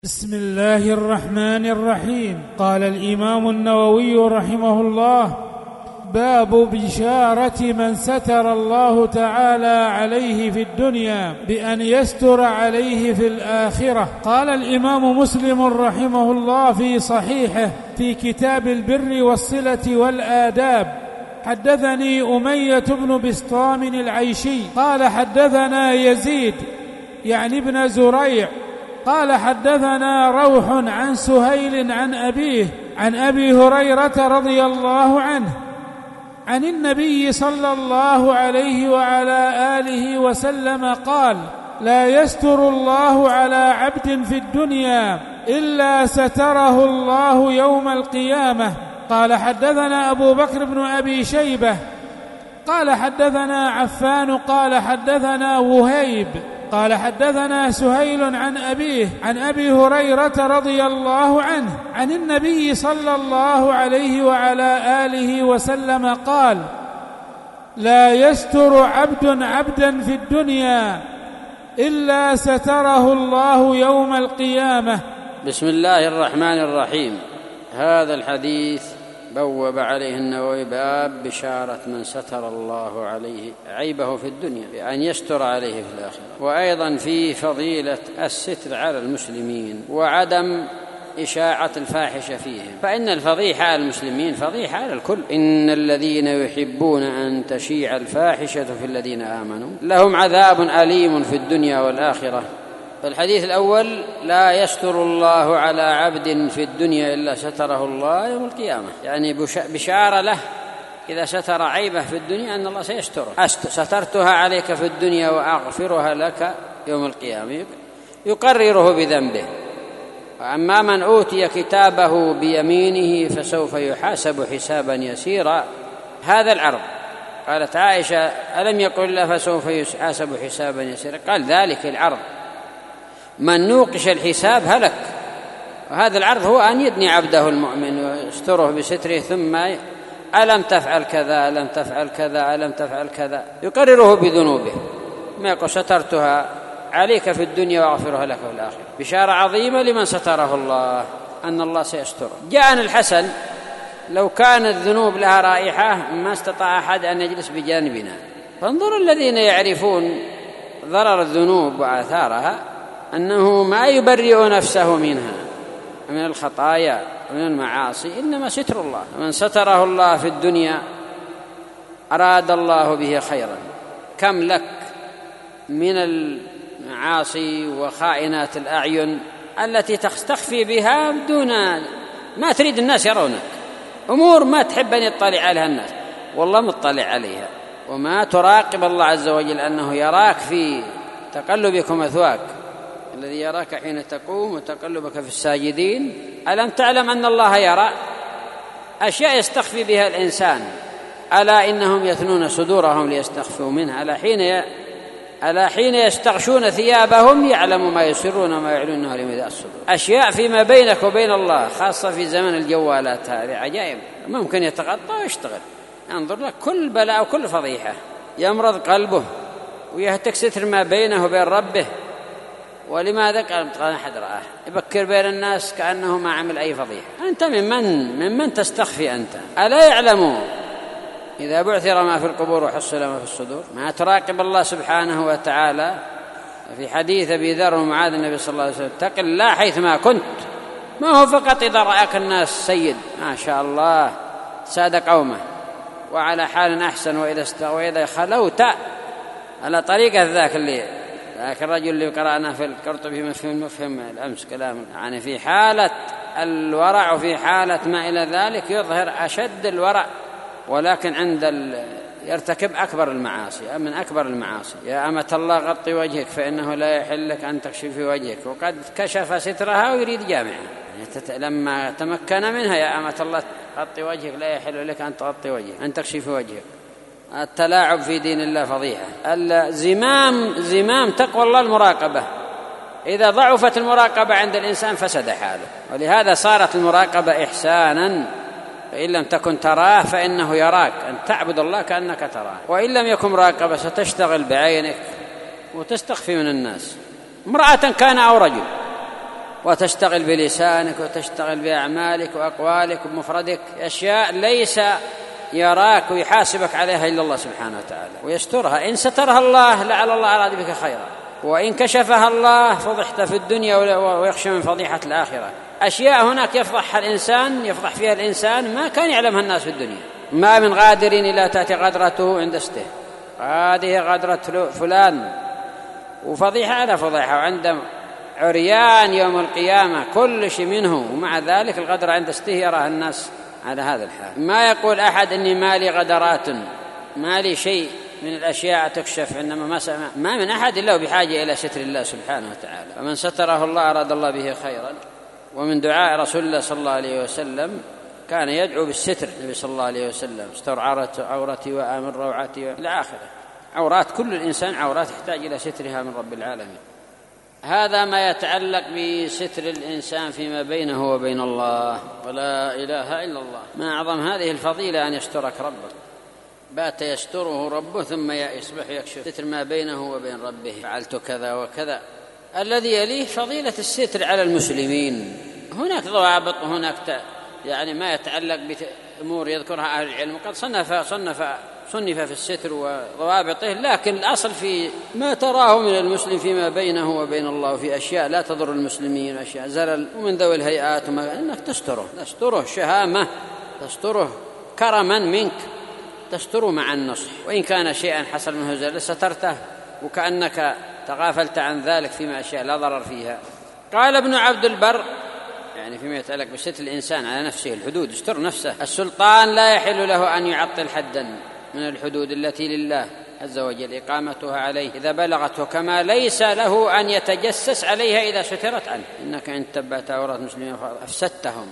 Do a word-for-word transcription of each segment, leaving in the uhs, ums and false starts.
بسم الله الرحمن الرحيم. قال الإمام النووي رحمه الله: باب بشارة من ستر الله تعالى عليه في الدنيا بأن يستر عليه في الآخرة. قال الإمام مسلم رحمه الله في صحيحه في كتاب البر والصلة والآداب: حدثني أمية بن بسطام العيشي قال حدثنا يزيد يعني ابن زريع قال حدثنا روح عن سهيل عن أبيه عن أبي هريرة رضي الله عنه عن النبي صلى الله عليه وعلى آله وسلم قال: لا يستر الله على عبد في الدنيا إلا ستره الله يوم القيامة. قال حدثنا أبو بكر بن أبي شيبة قال حدثنا عفان قال حدثنا وهيب قال حدثنا سهيل عن أبيه عن أبي هريرة رضي الله عنه عن النبي صلى الله عليه وعلى آله وسلم قال: لا يستر عبد عبدا في الدنيا إلا ستره الله يوم القيامة. بسم الله الرحمن الرحيم. هذا الحديث بوب عليه النووي باب بشارة من ستر الله عليه عيبه في الدنيا بأن يستر عليه في الآخرة، وأيضا في فضيلة الستر على المسلمين وعدم إشاعة الفاحشة فيهم، فإن الفضيحة على المسلمين فضيحة على الكل. إن الذين يحبون أن تشيع الفاحشة في الذين آمنوا لهم عذاب أليم في الدنيا والآخرة. فالحديث الأول: لا يستر الله على عبد في الدنيا إلا ستره الله يوم القيامة، يعني بشارة له إذا ستر عيبه في الدنيا أن الله سيستره. سترتها عليك في الدنيا وأغفرها لك يوم القيامة، يقرره بذنبه. وأما من أوتي كتابه بيمينه فسوف يحاسب حسابا يسيرا. هذا العرض. قالت عائشة: ألم يقل الله فسوف يحاسب حسابا يسيرا؟ قال: ذلك العرض، من نوقش الحساب هلك. وهذا العرض هو أن يدني عبده المؤمن ويستره بستره، ثم ألم تفعل كذا ألم تفعل كذا ألم تفعل كذا، يقرره بذنوبه، ما يقول سترتها عليك في الدنيا وأغفرها لك في الآخرة. بشارة عظيمة لمن ستره الله أن الله سيستره. جاء عن الحسن: لو كانت الذنوب لها رائحة ما استطاع أحد أن يجلس بجانبنا. فانظروا الذين يعرفون ضرر الذنوب وآثارها أنه ما يبرئ نفسه منها من الخطايا ومن المعاصي إنما ستر الله. من ستره الله في الدنيا أراد الله به خيرا. كم لك من المعاصي وخائنات الأعين التي تستخفي بها دون ما تريد الناس يرونك، أمور ما تحب أن يطلع عليها الناس، والله مطلع عليها. وما تراقب الله عز وجل أنه يراك في تقلبك ومثواك، الذي يراك حين تقوم وتقلبك في الساجدين. ألم تعلم أن الله يرى؟ أشياء يستخفي بها الإنسان. ألا إنهم يثنون صدورهم ليستخفوا منها، ألا حين ي... ألا حين يستغشون ثيابهم يعلم ما يسرون وما يعلنون لمن الصدور. أشياء فيما بينك وبين الله، خاصة في زمن الجوالات هذه عجائب، ممكن يتغطى ويشتغل. انظر لك كل بلاء وكل فضيحة، يمرض قلبه ويهتك ستر ما بينه وبين ربه. ولماذا؟ قال: ما أحد رآه. يبكر بين الناس كأنه ما عمل أي فضيحة. أنت ممن ممن تستخفي أنت؟ ألا يعلموا إذا بعثر ما في القبور وحصل ما في الصدور؟ ما تراقب الله سبحانه وتعالى. في حديث أبي ذر ومعاذ النبي صلى الله عليه وسلم: اتق الله حيثما كنت. ما هو فقط إذا رأك الناس سيد ما شاء الله ساد قومه وعلى حال أحسن، وإذا وإذا خلوت على طريقة ذاك اللي ذاك الرجل اللي قرأنا في القرطبي مفهوم مفهم الأمس كلام، يعني في حالة الورع وفي حالة ما إلى ذلك يظهر أشد الورع، ولكن عند ال... يرتكب أكبر المعاصي من أكبر المعاصي. يا أمة الله غطي وجهك فإنه لا يحل لك أن تكشفي وجهك، وقد كشف سترها ويريد جامعها. يعني تت... لما تمكن منها: يا أمة الله غطي وجهك لا يحل لك أن تغطي وجهك أن تكشفي وجهك. التلاعب في دين الله فضيحة. الزمام زمام تقوى الله المراقبة. إذا ضعفت المراقبة عند الإنسان فسد حاله، ولهذا صارت المراقبة إحسانا. فإن لم تكن تراه فإنه يراك، أن تعبد الله كأنك تراه. وإن لم يكن مراقبة ستشتغل بعينك وتستخفي من الناس. امرأة كان أو رجل وتشتغل بلسانك وتشتغل بأعمالك وأقوالك ومفردك، أشياء ليس يراك ويحاسبك عليها إلا الله سبحانه وتعالى ويسترها. إن سترها الله لعل الله أراد بك خيرا، وإن كشفها الله فضحت في الدنيا ويخشى من فضيحة الآخرة. أشياء هناك يفضح الإنسان يفضح فيها الإنسان ما كان يعلمها الناس في الدنيا. ما من غادر إلا تأتي غدرته عند استه، هذه غدرة فلان، وفضيحة على فضيحة، وعند عريان يوم القيامة كل شيء منه، ومع ذلك الغدر عند استه يراها الناس على هذا الحال. ما يقول أحد إني مالي غدرات، مالي شيء من الأشياء تكشف، إنما ما, ما من أحد إلا بحاجة إلى ستر الله سبحانه وتعالى، فمن ستره الله أراد الله به خيرا. ومن دعاء رسول الله صلى الله عليه وسلم كان يدعو بالستر، النبي صلى الله عليه وسلم: استر عورتي وآمن روعتي إلى آخره. عورات كل الإنسان عورات يحتاج إلى سترها من رب العالمين. هذا ما يتعلق بستر الإنسان فيما بينه وبين الله، ولا إله إلا الله. ما أعظم هذه الفضيلة أن يسترك ربك، بات يستره ربه ثم يصبح يكشف ستر ما بينه وبين ربه، فعلت كذا وكذا. الذي يليه فضيلة الستر على المسلمين. هناك ضوابط وهناك يعني ما يتعلق بأمور يذكرها أهل العلم، وقد صنف صنف صنف في الستر وضوابطه، لكن الأصل في ما تراه من المسلم فيما بينه وبين الله، في أشياء لا تضر المسلمين، أشياء زلل ومن ذوي الهيئات، وما أنك تستره تستره شهامة، تستره كرما منك، تستره مع النصح. وإن كان شيئا حصل منه زلل سترته وكأنك تغافلت عن ذلك فيما أشياء لا ضرر فيها. قال ابن عبد البر يعني فيما يتعلق بستر الإنسان على نفسه الحدود، يستر نفسه. السلطان لا يحل له أن يعطل حدا من الحدود التي لله عز وجل إقامتها عليه إذا بلغته، كما ليس له أن يتجسس عليها إذا سترت عنه، إنك إن تبعت عورات المسلمين أفسدتهم.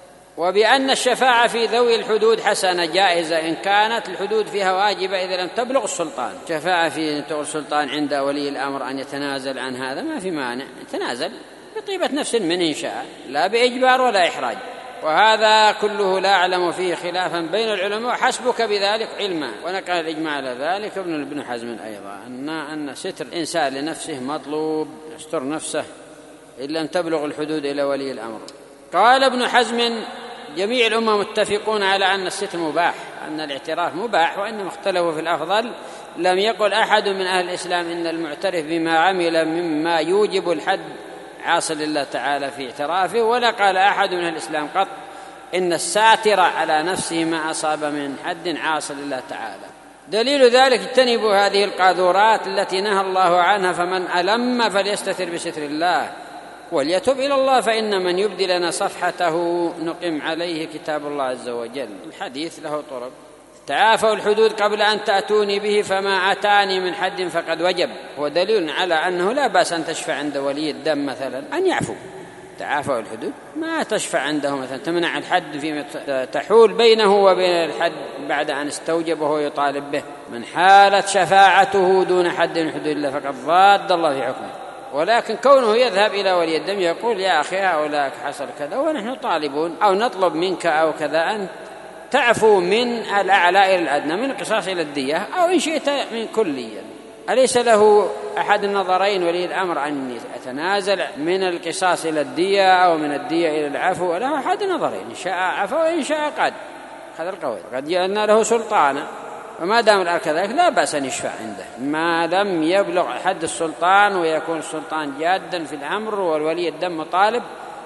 وبأن الشفاعة في ذوي الحدود حسنة جائزة إن كانت الحدود فيها واجبة إذا لم تبلغ السلطان. شفاعة في السلطان عند ولي الأمر أن يتنازل عن هذا ما في مانع، يتنازل بطيبة نفس من إن شاء، لا بإجبار ولا إحراج. وهذا كله لا أعلم فيه خلافا بين العلماء، حسبك بذلك علما. ونقل الإجماع على ذلك ابن ابن حزم أيضا، أن أن ستر الإنسان لنفسه مطلوب، يستر نفسه إن لم تبلغ الحدود إلى ولي الأمر. قال ابن حزم: جميع الأمة متفقون على أن الستر مباح، أن الاعتراف مباح، وإنما اختلفوا في الأفضل. لم يقل أحد من أهل الإسلام إن المعترف بما عمل مما يوجب الحد عاصي لله تعالى في اعترافه، ولا قال أحد من الإسلام قط إن الساتر على نفسه ما أصاب من حد عاصي لله تعالى. دليل ذلك: اجتنبوا هذه القاذورات التي نهى الله عنها، فمن ألم فليستتر بستر الله وليتب إلى الله، فإن من يبدي لنا صفحته نقم عليه كتاب الله عز وجل. الحديث له طرق. تعافوا الحدود قبل أن تأتوني به، فما أتاني من حد فقد وجب. ودليل على أنه لا بأس أن تشفع عند ولي الدم مثلا أن يعفو. تعافوا الحدود ما تشفع عنده مثلا، تمنع الحد فيما تحول بينه وبين الحد بعد أن استوجبه ويطالب به. من حالت شفاعته دون حد من حدود الله فقد ضاد الله في حكمه. ولكن كونه يذهب إلى ولي الدم يقول: يا أخي هؤلاء حصل كذا ونحن طالبون أو نطلب منك أو كذا أن تعفو من الأعلى إلى الأدنى، من القصاص إلى الدية، أو إن شئت من كليا. أليس له أحد النظرين ولي الأمر أن يتنازل من القصاص إلى الدية أو من الدية إلى العفو؟ له أحد النظرين، إن شاء عفو وإن شاء قد. هذا القول قد جعلنا له سلطانا، وما دام الأمر كذلك لا بأس أن يشفع عنده ما لم يبلغ حد السلطان ويكون السلطان جادا في الأمر والولي الدم مطالب.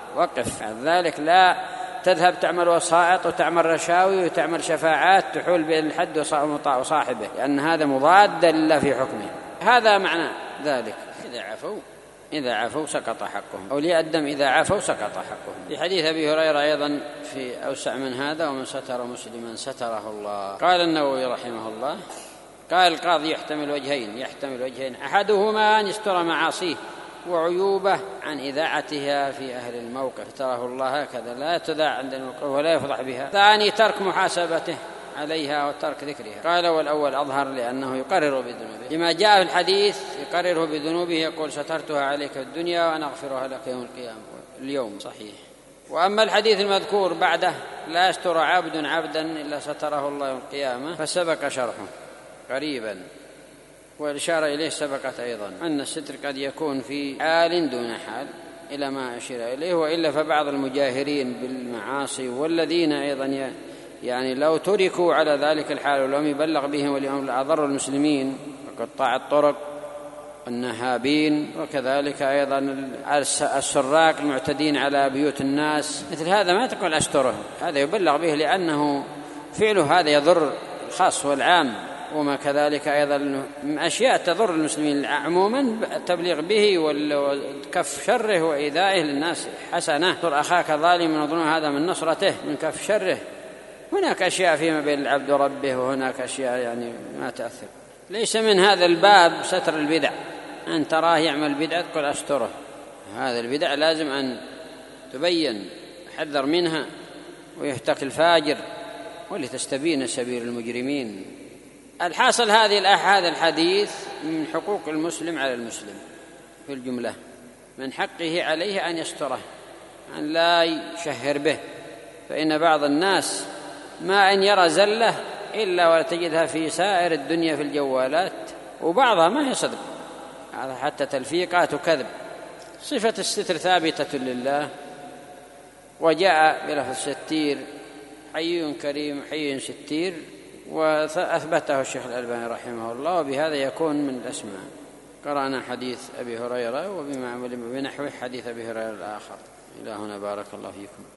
وقف ذلك، لا تذهب تعمل وسائط وتعمل رشاوي وتعمل شفاعات تحول بين الحد وصاحبه، لأن هذا مضاد لله في حكمه. هذا معنى ذلك. إذا عفوا إذا عفوا سقط حقهم، أولياء الدم إذا عفوا سقط حقهم. في حديث أبي هريرة أيضا في أوسع من هذا: ومن ستر مسلما ستره الله. قال النووي رحمه الله: قال القاضي يحتمل وجهين يحتمل وجهين أحدهما أن يستر معاصيه وعيوبه عن إذاعتها في أهل الموقف، ستره الله هكذا لا تذاع عند الموقف ولا يفضح بها. ثاني ترك محاسبته عليها وترك ذكرها. قال: والأول أظهر لأنه يقرر بذنوبه، لما جاء في الحديث يقرره بذنوبه، يقول: سترتها عليك في الدنيا وأنا أغفرها لك يوم القيامة. اليوم صحيح. وأما الحديث المذكور بعده: لا يستر عبد عبدا إلا ستره الله يوم القيامة، فسبق شرحه قريبا، والإشارة إليه سبقت أيضا، أن الستر قد يكون في حال دون حال. إلى ما أشير إليه، وإلا فبعض المجاهرين بالمعاصي والذين أيضا يعني لو تركوا على ذلك الحال ولم يبلغ بهم واليوم لأضر المسلمين، وقطاع الطرق، النهابين، وكذلك أيضا السراق المعتدين على بيوت الناس، مثل هذا ما تقول أستره، هذا يبلغ به لأنه فعله هذا يضر الخاص والعام، وما كذلك أيضا أشياء تضر المسلمين عموما، التبليغ به وكف شره وإيذائه للناس حسنة. تر أخاك ظالما وظلم، هذا من نصرته من كف شره. هناك أشياء فيما بين العبد وربه، وهناك أشياء يعني ما تأثر. ليس من هذا الباب ستر البدع، أن تراه يعمل بدعة تقول أستره، هذا البدع لازم أن تبين، حذر منها ويهتك الفاجر ولتستبين سبيل المجرمين. الحاصل هذه هذا الحديث من حقوق المسلم على المسلم في الجملة، من حقه عليه أن يستره، أن لا يشهر به، فإن بعض الناس ما أن يرى زلة إلا ولا تجدها في سائر الدنيا في الجوالات، وبعضها ما هي صدق، هذا حتى تلفيقات وكذب. صفة الستر ثابتة لله، وجاء بلفظ ستير، حي كريم حي ستير، وأثبته الشيخ الألباني رحمه الله، وبهذا يكون من الأسماء. قرأنا حديث أبي هريرة وبنحو حديث أبي هريرة الآخر. إلى هنا بارك الله فيكم.